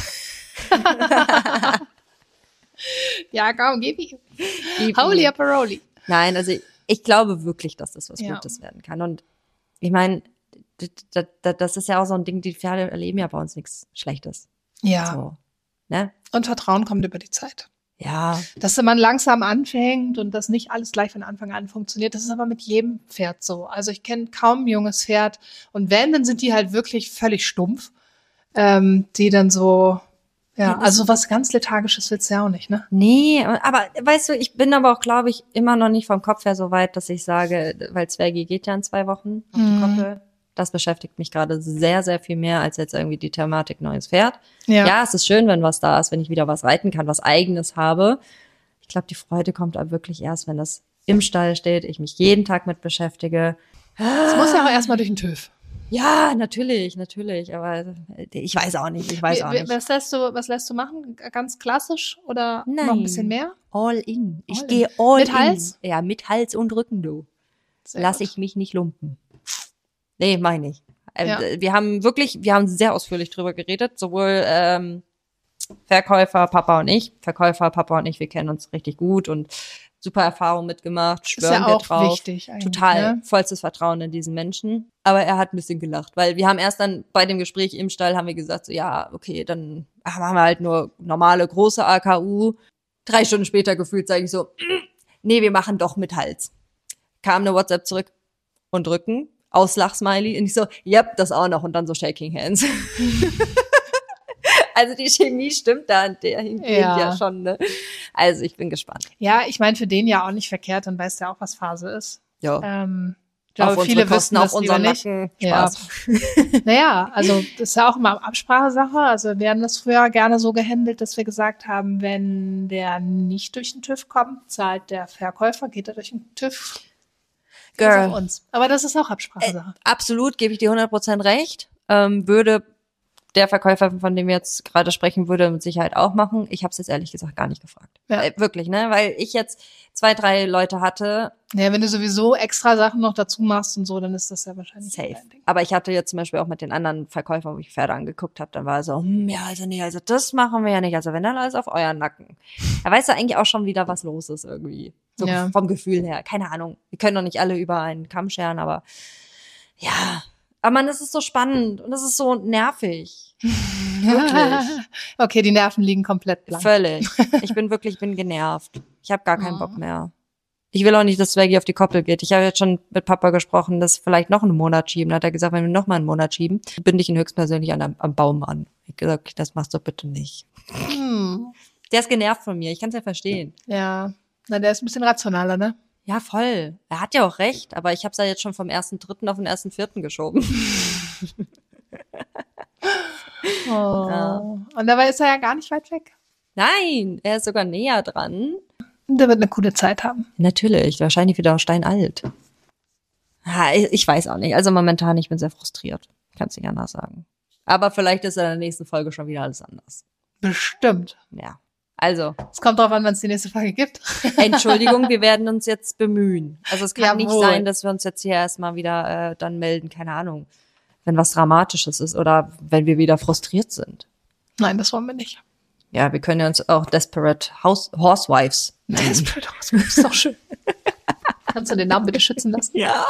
S2: Ja, komm, gib ihm.
S1: Gib
S2: Holy
S1: ihm.
S2: Aparoli.
S1: Nein, also ich, ich glaube wirklich, dass das was
S2: Ja.
S1: Gutes werden kann. Und ich meine, d- d- d- das ist ja auch so ein Ding, die Pferde erleben ja bei uns nichts Schlechtes.
S2: Ja.
S1: So, ne?
S2: Und Vertrauen kommt über die Zeit.
S1: Ja,
S2: Dass man langsam anfängt und dass nicht alles gleich von Anfang an funktioniert. Das ist aber mit jedem Pferd so. Also ich kenne kaum ein junges Pferd. Und wenn, dann sind die halt wirklich völlig stumpf. Ähm, die dann so, ja,
S1: Ja, das-
S2: also was ganz Lethargisches willst du ja auch nicht, ne?
S1: nee, aber weißt du, ich bin aber auch, glaube ich, immer noch nicht vom Kopf her so weit, dass ich sage, weil Zwergi geht ja in zwei Wochen auf die
S2: Mhm.
S1: Koppel. Das beschäftigt mich gerade sehr, sehr viel mehr als jetzt irgendwie die Thematik neues Pferd.
S2: Ja.
S1: Ja, es ist schön, wenn was da ist, wenn ich wieder was reiten kann, was Eigenes habe. Ich glaube, die Freude kommt aber wirklich erst, wenn das im Stall steht, ich mich jeden Tag mit beschäftige.
S2: Das muss ja auch erstmal durch den TÜV.
S1: Ja, natürlich, natürlich, aber ich weiß auch nicht, ich weiß
S2: Wie-
S1: auch
S2: wie-
S1: nicht.
S2: Was lässt du, was lässt du machen? Ganz klassisch oder noch
S1: Nein.
S2: ein bisschen mehr?
S1: All in. Ich
S2: All in.
S1: gehe all
S2: Mit
S1: in.
S2: Hals?
S1: Ja, mit Hals und Rücken, du.
S2: Sehr
S1: Lass
S2: gut.
S1: ich mich nicht lumpen. Nee, meine ich. Äh,
S2: Ja.
S1: Wir haben wirklich, wir haben sehr ausführlich drüber geredet, sowohl ähm, Verkäufer, Papa und ich. Verkäufer, Papa und ich, wir kennen uns richtig gut und super Erfahrung mitgemacht,
S2: Ist
S1: schwören
S2: ja
S1: wir
S2: auch
S1: drauf.
S2: wichtig eigentlich.
S1: Total,
S2: Ne?
S1: vollstes Vertrauen in diesen Menschen. Aber er hat ein bisschen gelacht, weil wir haben erst dann bei dem Gespräch im Stall haben wir gesagt, so ja, okay, dann ach, machen wir halt nur normale, große A K U. Drei Stunden später gefühlt sage ich so, nee, wir machen doch mit Hals. Kam eine WhatsApp zurück und Rücken, Auslach-Smiley und ich so, yep, das auch noch und dann so Shaking Hands. Also die Chemie stimmt da an der hingehend
S2: Ja.
S1: ja. schon, ne? Also ich bin gespannt.
S2: Ja, ich meine, für den ja auch nicht verkehrt, dann weiß der auch, was Phase ist.
S1: Ja.
S2: Ähm, ich
S1: Auf
S2: glaube,
S1: unsere
S2: viele
S1: Kosten,
S2: wissen
S1: auf
S2: das lieber
S1: unseren
S2: nicht.
S1: Nacken.
S2: Ja.
S1: Spaß.
S2: Naja, also das ist ja auch immer Absprachesache. Also wir haben das früher gerne so gehandelt, dass wir gesagt haben, wenn der nicht durch den TÜV kommt, zahlt der Verkäufer, geht er durch den TÜV. Das ist
S1: Girl.
S2: auf uns. Aber das ist auch Absprachesache.
S1: Absolut, gebe ich dir hundert Prozent recht. Ähm, würde der Verkäufer, von dem wir jetzt gerade sprechen, würde mit Sicherheit auch machen. Ich habe es jetzt ehrlich gesagt gar nicht gefragt.
S2: Ja.
S1: Äh, wirklich, ne? Weil ich jetzt zwei, drei Leute hatte,
S2: Ja, wenn du sowieso extra Sachen noch dazu machst und so, dann ist das ja wahrscheinlich
S1: safe.
S2: dein Ding.
S1: Aber ich hatte jetzt zum Beispiel auch mit den anderen Verkäufern, wo ich Pferde angeguckt habe, dann war er so, hm, ja, also nee, also das machen wir ja nicht. Also wenn, dann alles auf euren Nacken. Da weißt du eigentlich auch schon wieder, was los ist irgendwie. So
S2: Ja.
S1: vom Gefühl her. Keine Ahnung. Wir können doch nicht alle über einen Kamm scheren, aber ja. Aber man, das ist so spannend und das ist so nervig. Wirklich.
S2: Okay, die Nerven liegen komplett blank.
S1: Völlig. Ich bin wirklich, ich bin genervt. Ich habe gar keinen
S2: Mhm.
S1: Bock mehr. Ich will auch nicht, dass Zwergi auf die Koppel geht. Ich habe jetzt schon mit Papa gesprochen, dass vielleicht noch einen Monat schieben. Da hat er gesagt, wenn wir noch mal einen Monat schieben, binde ich ihn höchstpersönlich an, am Baum an. Ich habe gesagt, okay, das machst du bitte nicht.
S2: Hm.
S1: Der ist genervt von mir. Ich kann es ja verstehen.
S2: Ja, na, der ist ein bisschen rationaler, ne?
S1: Ja, voll. Er hat ja auch recht, aber ich habe es ja jetzt schon vom ersten dritten auf den ersten vierten geschoben.
S2: Oh. Ja. Und dabei ist er ja gar nicht weit weg.
S1: Nein, er ist sogar näher dran.
S2: Der wird eine coole Zeit haben.
S1: Natürlich, wahrscheinlich wieder steinalt. Ja, ich weiß auch nicht. Also momentan, ich bin sehr frustriert. Kannst du nicht anders sagen. Aber vielleicht ist in der nächsten Folge schon wieder alles anders.
S2: Bestimmt.
S1: Ja. Also.
S2: Es kommt drauf an, wann es die nächste Folge gibt.
S1: Entschuldigung, wir werden uns jetzt bemühen. Also es kann
S2: Jawohl.
S1: nicht sein, dass wir uns jetzt hier erstmal wieder äh, dann melden, keine Ahnung, wenn was Dramatisches ist oder wenn wir wieder frustriert sind.
S2: Nein, das wollen wir nicht.
S1: Ja, wir können ja uns auch Desperate House Housewives nennen.
S2: Desperate Housewives ist doch schön. Kannst du den Namen bitte schützen lassen?
S1: Ja.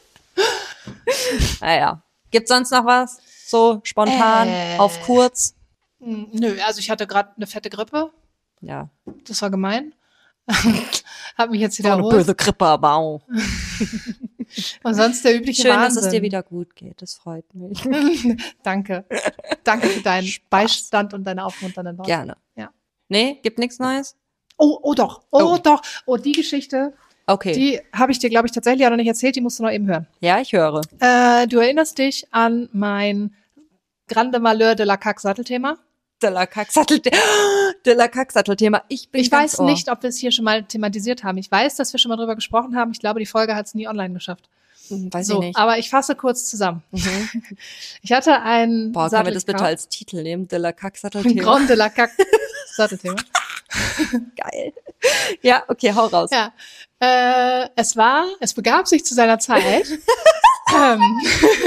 S1: Naja. Gibt's sonst noch was? So spontan,
S2: äh.
S1: auf kurz?
S2: Nö, also ich hatte gerade eine fette Grippe.
S1: Ja.
S2: Das war gemein. Hab mich jetzt
S1: So eine
S2: wiederholt.
S1: böse Grippe, aber auch.
S2: Und sonst der übliche
S1: Schön,
S2: Wahnsinn.
S1: dass es dir wieder gut geht. Das freut mich.
S2: Danke. Danke für deinen Spaß. Beistand und deine aufmunternden Worte.
S1: Gerne.
S2: Ja.
S1: Nee, gibt nichts Neues?
S2: Oh, oh doch. Oh,
S1: Oh.
S2: doch. Oh, die Geschichte,
S1: Okay.
S2: die habe ich dir, glaube ich, tatsächlich auch noch nicht erzählt. Die musst du noch eben hören.
S1: Ja, ich höre.
S2: Äh, du erinnerst dich an mein Grande Malheur de la Caque Sattelthema?
S1: De la Kack-Sattel- De la Kack-Sattelthema. Ich bin
S2: Ich
S1: ganz
S2: weiß
S1: ohr.
S2: nicht, ob wir es hier schon mal thematisiert haben. Ich weiß, dass wir schon mal drüber gesprochen haben. Ich glaube, die Folge hat es nie online geschafft.
S1: Hm, Weiß
S2: So,
S1: ich nicht.
S2: aber ich fasse kurz zusammen.
S1: Mhm.
S2: Ich hatte ein
S1: Boah, können wir das bitte
S2: Sattel
S1: als Titel nehmen? De la Kack-Sattelthema.
S2: Grande de la Caque Sattelthema.
S1: Geil. Ja, okay, hau raus.
S2: Ja, äh, es war, es begab sich zu seiner Zeit. ähm,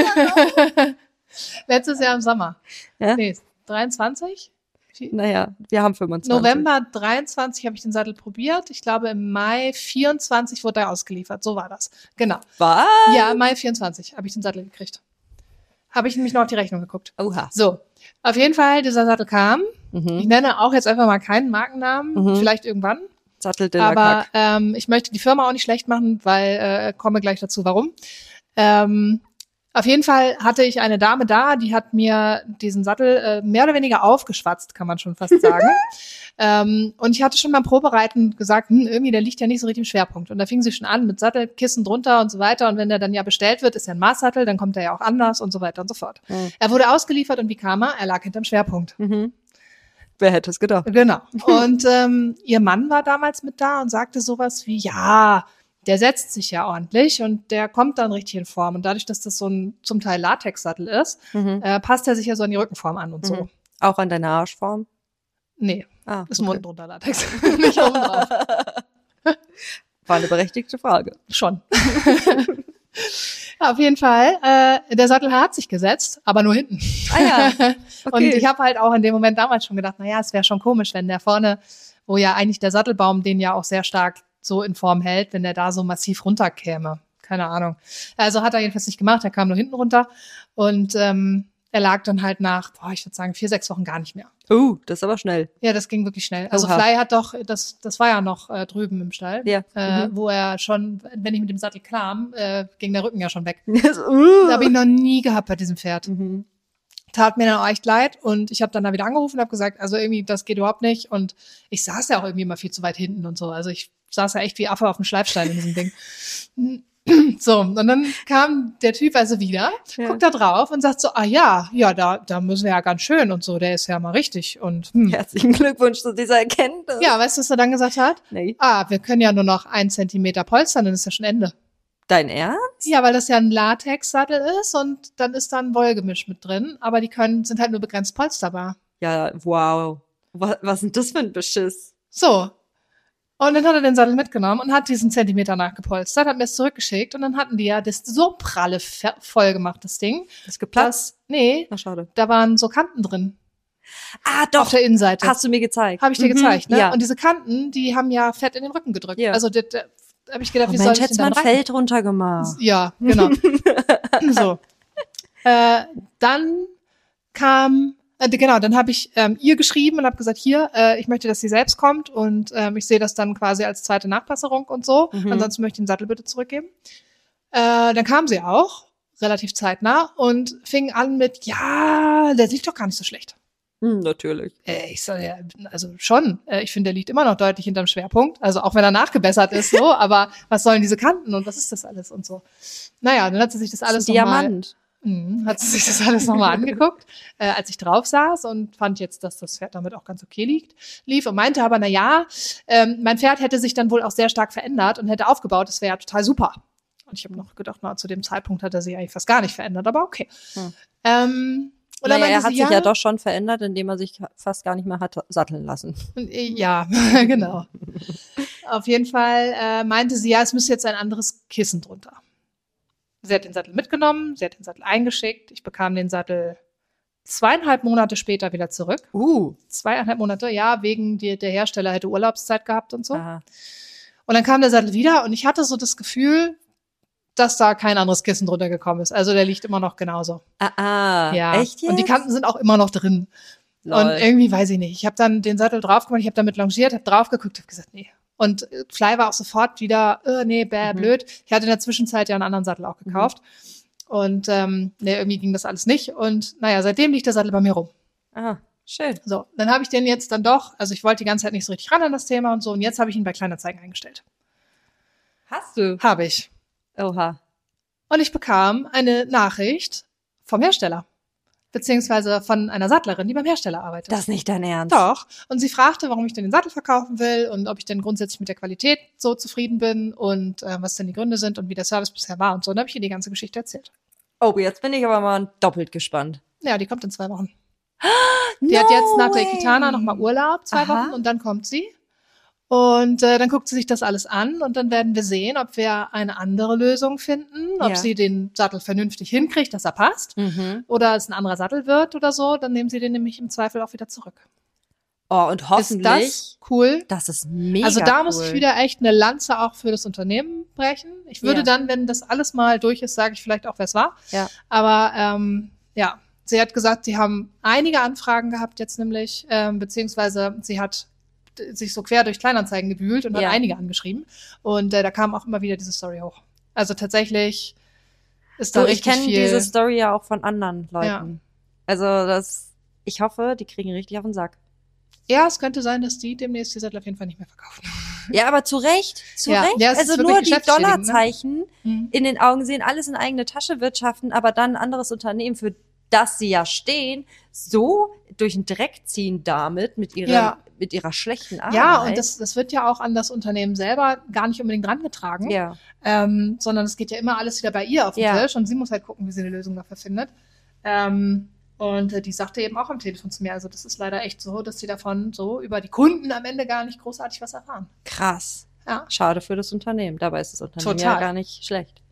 S2: letztes Jahr im Sommer.
S1: Ja?
S2: Nee, dreiundzwanzig?
S1: Naja, wir haben fünfundzwanzig.
S2: November dreiundzwanzig habe ich den Sattel probiert. Ich glaube, im Mai vierundzwanzig wurde er ausgeliefert. So war das. Genau.
S1: Was?
S2: Ja, Mai vierundzwanzig habe ich den Sattel gekriegt. Habe ich nämlich noch auf die Rechnung geguckt.
S1: Oha.
S2: So, auf jeden Fall, dieser Sattel kam. Ich
S1: Mhm.
S2: nenne auch jetzt einfach mal keinen Markennamen.
S1: Mhm.
S2: Vielleicht irgendwann.
S1: Sattel de la
S2: Aber
S1: Kack.
S2: ähm, ich möchte die Firma auch nicht schlecht machen, weil äh, komme gleich dazu, warum. Ähm, auf jeden Fall hatte ich eine Dame da, die hat mir diesen Sattel äh, mehr oder weniger aufgeschwatzt, kann man schon fast sagen. ähm, und ich hatte schon beim Probereiten gesagt, hm, irgendwie, der liegt ja nicht so richtig im Schwerpunkt. Und da fing sie schon an mit Sattelkissen drunter und so weiter. Und wenn der dann ja bestellt wird, ist ja ein Maßsattel, dann kommt er ja auch anders und so weiter und so fort.
S1: Mhm.
S2: Er wurde ausgeliefert und wie kam er? Er lag hinterm Schwerpunkt.
S1: Mhm. Wer hätte es gedacht?
S2: Genau. Und ähm, ihr Mann war damals mit da und sagte sowas wie, ja, der setzt sich ja ordentlich und der kommt dann richtig in Form. Und dadurch, dass das so ein zum Teil Latexsattel ist,
S1: Mhm.
S2: äh, passt er sich ja so an die Rückenform an und so.
S1: Mhm. Auch an deine Arschform?
S2: Nee,
S1: Ah,
S2: ist
S1: okay.
S2: unten drunter Latex. Nicht oben drauf.
S1: War eine berechtigte Frage.
S2: Schon. Ja, auf jeden Fall. Äh, der Sattel hat sich gesetzt, aber nur hinten.
S1: Ah ja, okay.
S2: Und ich habe halt auch in dem Moment damals schon gedacht, naja, es wäre schon komisch, wenn der vorne, wo ja eigentlich der Sattelbaum den ja auch sehr stark so in Form hält, wenn der da so massiv runterkäme. Keine Ahnung. Also hat er jedenfalls nicht gemacht, er kam nur hinten runter und ähm, er lag dann halt nach, boah, ich würde sagen, vier, sechs Wochen gar nicht mehr.
S1: Uh, das ist aber schnell.
S2: Ja, das ging wirklich schnell. Also
S1: Oha.
S2: Fly hat doch, das das war ja noch äh, drüben im Stall,
S1: Ja.
S2: äh,
S1: Mhm.
S2: wo er schon, wenn ich mit dem Sattel kam, äh, ging der Rücken ja schon weg.
S1: uh.
S2: Das habe ich noch nie gehabt bei diesem Pferd.
S1: Mhm.
S2: Tat mir dann auch echt leid und ich habe dann da wieder angerufen und habe gesagt, also irgendwie, das geht überhaupt nicht und ich saß ja auch irgendwie immer viel zu weit hinten und so, also ich saß ja echt wie Affe auf dem Schleifstein in diesem Ding. So, und dann kam der Typ also wieder,
S1: Ja.
S2: guckt da drauf und sagt so, ah ja, ja, da, da müssen wir ja ganz schön und so, der ist ja mal richtig und hm.
S1: Herzlichen Glückwunsch zu dieser Erkenntnis.
S2: Ja, weißt du, was er dann gesagt hat?
S1: Nee.
S2: Ah, wir können ja nur noch einen Zentimeter polstern, dann ist ja schon Ende.
S1: Dein Ernst?
S2: Ja, weil das ja ein Latexsattel ist und dann ist da ein Wollgemisch mit drin, aber die können, sind halt nur begrenzt polsterbar.
S1: Ja, wow. Was, was ist denn das für ein Beschiss?
S2: So. Und dann hat er den Sattel mitgenommen und hat diesen Zentimeter nachgepolstert, hat mir es zurückgeschickt und dann hatten die ja das so pralle fe- voll gemacht, das Ding.
S1: Das ist geplatzt?
S2: Das, nee,
S1: Na, schade.
S2: da waren so Kanten drin
S1: Ah,
S2: auf
S1: doch.
S2: der Innenseite.
S1: Hast du mir gezeigt.
S2: Habe ich dir
S1: Mhm,
S2: gezeigt, ne?
S1: Ja.
S2: Und diese Kanten, die haben ja fett in den Rücken gedrückt.
S1: Ja.
S2: Also da, da habe ich gedacht,
S1: Oh
S2: wie
S1: Mensch,
S2: soll ich
S1: hättest
S2: denn
S1: mal
S2: dann
S1: ein
S2: rein?
S1: Feld runtergemacht.
S2: Ja, genau. So. Äh, dann kam, äh, genau, dann habe ich ähm, ihr geschrieben und habe gesagt, hier, äh, ich möchte, dass sie selbst kommt und ähm, ich sehe das dann quasi als zweite Nachbesserung und so.
S1: Mhm.
S2: Ansonsten möchte ich den Sattel bitte zurückgeben. Äh, dann kam sie auch, relativ zeitnah, und fing an mit, ja, der liegt doch gar nicht so schlecht.
S1: Hm, natürlich.
S2: Äh, ich soll ja, also schon. Äh, ich finde, der liegt immer noch deutlich hinterm Schwerpunkt. Also auch wenn er nachgebessert ist, so. Aber was sollen diese Kanten und was ist das alles und so? Naja, dann hat sie sich das alles
S1: das ist ein
S2: nochmal...
S1: Diamant.
S2: Mh, hat sie sich das alles nochmal angeguckt, äh, als ich drauf saß und fand jetzt, dass das Pferd damit auch ganz okay liegt, lief und meinte aber, na ja, ähm, mein Pferd hätte sich dann wohl auch sehr stark verändert und hätte aufgebaut, das wäre ja total super. Und ich habe noch gedacht, na, zu dem Zeitpunkt hat er sich eigentlich fast gar nicht verändert, aber okay. Hm. Ähm, und dann
S1: naja, er
S2: sie,
S1: hat sich
S2: ja,
S1: ja doch schon verändert, indem er sich fast gar nicht mehr hat satteln lassen.
S2: Ja, genau. Auf jeden Fall äh, meinte sie, ja, es müsste jetzt ein anderes Kissen drunter. Sie hat den Sattel mitgenommen, sie hat den Sattel eingeschickt. Ich bekam den Sattel zweieinhalb Monate später wieder zurück.
S1: Uh.
S2: Zweieinhalb Monate, ja, wegen die, der Hersteller hätte Urlaubszeit gehabt und so.
S1: Aha.
S2: Und dann kam der Sattel wieder und ich hatte so das Gefühl, dass da kein anderes Kissen drunter gekommen ist. Also der liegt immer noch genauso.
S1: Ah, ah.
S2: Ja.
S1: Echt jetzt?
S2: Und die Kanten sind auch immer noch drin. Lol. Und irgendwie weiß ich nicht. Ich habe dann den Sattel drauf gemacht, ich habe damit longiert, habe drauf geguckt, habe gesagt, nee. Und Fly war auch sofort wieder, äh, nee, bäh, mhm. blöd. Ich hatte in der Zwischenzeit ja einen anderen Sattel auch gekauft. Mhm. Und ähm, nee, irgendwie ging das alles nicht. Und naja, seitdem liegt der Sattel bei mir rum.
S1: Ah, schön.
S2: So, dann habe ich den jetzt dann doch, also ich wollte die ganze Zeit nicht so richtig ran an das Thema und so. Und jetzt habe ich ihn bei Kleinanzeigen eingestellt.
S1: Hast du?
S2: Habe ich.
S1: Oha.
S2: Und ich bekam eine Nachricht vom Hersteller. Beziehungsweise von einer Sattlerin, die beim Hersteller arbeitet.
S1: Das ist nicht dein Ernst?
S2: Doch. Und sie fragte, warum ich denn den Sattel verkaufen will und ob ich denn grundsätzlich mit der Qualität so zufrieden bin und äh, was denn die Gründe sind und wie der Service bisher war und so. Und dann habe ich ihr die ganze Geschichte erzählt.
S1: Oh, jetzt bin ich aber mal doppelt gespannt.
S2: Ja, die kommt in zwei Wochen.
S1: No
S2: die hat jetzt nach der
S1: way.
S2: Equitana nochmal Urlaub, zwei
S1: Aha.
S2: Wochen, und dann kommt sie. Und äh, dann guckt sie sich das alles an und dann werden wir sehen, ob wir eine andere Lösung finden, ob
S1: Ja.
S2: sie den Sattel vernünftig hinkriegt, dass er passt,
S1: Mhm.
S2: oder es ein anderer Sattel wird oder so. Dann nehmen sie den nämlich im Zweifel auch wieder zurück.
S1: Oh, und hoffentlich.
S2: Ist das cool?
S1: Das ist mega
S2: Also da
S1: cool.
S2: muss ich wieder echt eine Lanze auch für das Unternehmen brechen. Ich würde
S1: Ja.
S2: dann, wenn das alles mal durch ist, sage ich vielleicht auch, wer es war.
S1: Ja.
S2: Aber ähm, ja, sie hat gesagt, sie haben einige Anfragen gehabt jetzt nämlich, ähm, beziehungsweise sie hat sich so quer durch Kleinanzeigen gewühlt und hat
S1: Ja.
S2: einige angeschrieben. Und äh, da kam auch immer wieder diese Story hoch. Also tatsächlich ist da
S1: So, ich
S2: richtig
S1: kenne
S2: viel.
S1: diese Story ja auch von anderen Leuten.
S2: Ja.
S1: Also das, ich hoffe, die kriegen richtig auf den Sack.
S2: Ja, es könnte sein, dass die demnächst die Sattel auf jeden Fall nicht mehr verkaufen.
S1: Ja, aber zu Recht, zu
S2: Ja.
S1: Recht.
S2: Ja, es ist
S1: also
S2: wirklich
S1: nur die
S2: geschäftsschädigend, ne?
S1: Dollarzeichen
S2: Mhm.
S1: in den Augen sehen, alles in eigene Tasche wirtschaften, aber dann ein anderes Unternehmen, für das sie ja stehen, so durch den Dreck ziehen damit, mit ihrer,
S2: Ja.
S1: mit ihrer schlechten Arbeit.
S2: Ja, und das, das wird ja auch an das Unternehmen selber gar nicht unbedingt rangetragen,
S1: Ja.
S2: ähm, sondern es geht ja immer alles wieder bei ihr auf den
S1: Ja.
S2: Tisch und sie muss halt gucken, wie sie eine Lösung dafür findet. Ähm, und äh, die sagte eben auch am Telefon zu mir, also das ist leider echt so, dass sie davon so über die Kunden am Ende gar nicht großartig was erfahren.
S1: Krass.
S2: Ja.
S1: Schade für das Unternehmen. Dabei ist das Unternehmen
S2: Total.
S1: ja gar nicht schlecht.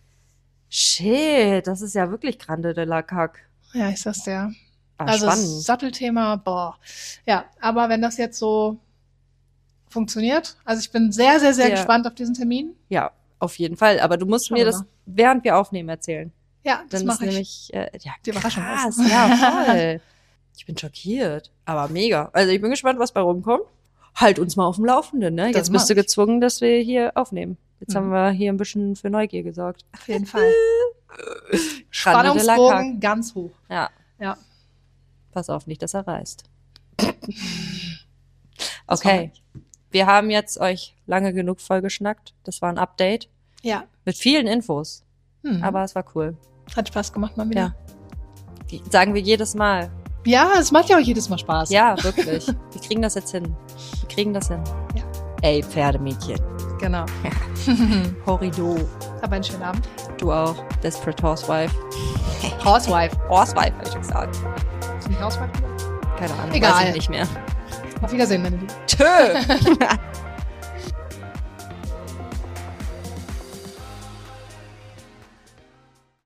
S1: Shit, das ist ja wirklich Grande de la Cac.
S2: Ja, ich sag's dir.
S1: Ah,
S2: Also das
S1: spannend.
S2: Sattelthema, boah. Ja, aber wenn das jetzt so funktioniert, also ich bin sehr, sehr, sehr
S1: Ja.
S2: gespannt auf diesen Termin.
S1: Ja, auf jeden Fall. Aber du musst
S2: Schauen
S1: mir
S2: wir
S1: das,
S2: mal.
S1: während wir aufnehmen, erzählen.
S2: Ja, das
S1: Dann ist
S2: mache ich.
S1: nämlich, äh, ja,
S2: Die Überraschung
S1: krass,
S2: ist.
S1: ja, voll. Ich bin schockiert, aber mega. Also ich bin gespannt, was bei rumkommt. Halt uns mal auf dem Laufenden, ne?
S2: Das
S1: Jetzt
S2: mach
S1: bist du
S2: ich.
S1: gezwungen, dass wir hier aufnehmen. Jetzt
S2: Mhm.
S1: haben wir hier ein bisschen für Neugier gesorgt.
S2: Auf jeden Fall.
S1: Grande de la Cac.
S2: Spannungsbogen ganz hoch.
S1: Ja.
S2: Ja.
S1: Pass auf, nicht, dass er reißt.
S2: Das
S1: Okay. Wir haben jetzt euch lange genug vollgeschnackt. Das war ein Update
S2: Ja.
S1: mit vielen Infos.
S2: Hm.
S1: Aber es war cool.
S2: Hat Spaß gemacht mal wieder.
S1: Ja. Die sagen wir jedes Mal.
S2: Ja, es macht ja auch jedes Mal Spaß.
S1: Ja, wirklich. Wir kriegen das jetzt hin. Wir kriegen das hin.
S2: Ja.
S1: Ey, Pferdemädchen.
S2: Genau.
S1: Horrido.
S2: Aber einen schönen Abend.
S1: Du auch. Desperate Housewife.
S2: Housewife.
S1: Horsewife, habe ich gesagt.
S2: Ist nicht Housewife?
S1: Keine Ahnung.
S2: Egal.
S1: Weiß ich nicht mehr.
S2: Auf Wiedersehen, meine Lieben.
S1: Tschö.